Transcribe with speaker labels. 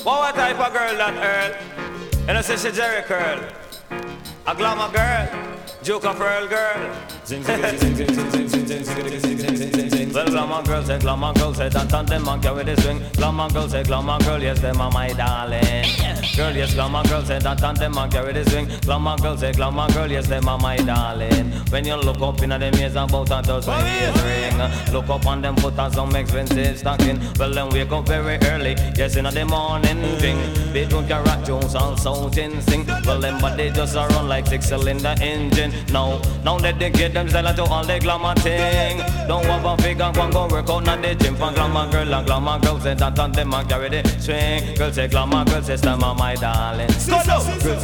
Speaker 1: What type of girl that Earl? And I say she Jerry Curl. A glamour girl, Joke of Pearl girl. Zing zing zing zing zing zing zing zing zing zing zing zing zing. Well, glamour girl say, dance them and carry the swing. Glamour girl say, glamour girl, yes, them are my darling. Girl, yes, glamour girl say, dance them and carry the swing. Glamour girl say, glamour girl, yes, them are my darling. When you look up in them ears about a dozen years ring. Look up on them foot and some expensive stocking. Well, then wake up very early, yes, in the morning thing. They don't carrot Jones and Southern sing. Well, them body just a run like 6-cylinder engine. Now that they get them to all the glamour thing. Don't have a figure, go work out at the gym. For glamour girl and glamour girl say that on them and carry the swing. Girl say glamour, girl say stammer my darling. Go now. Girl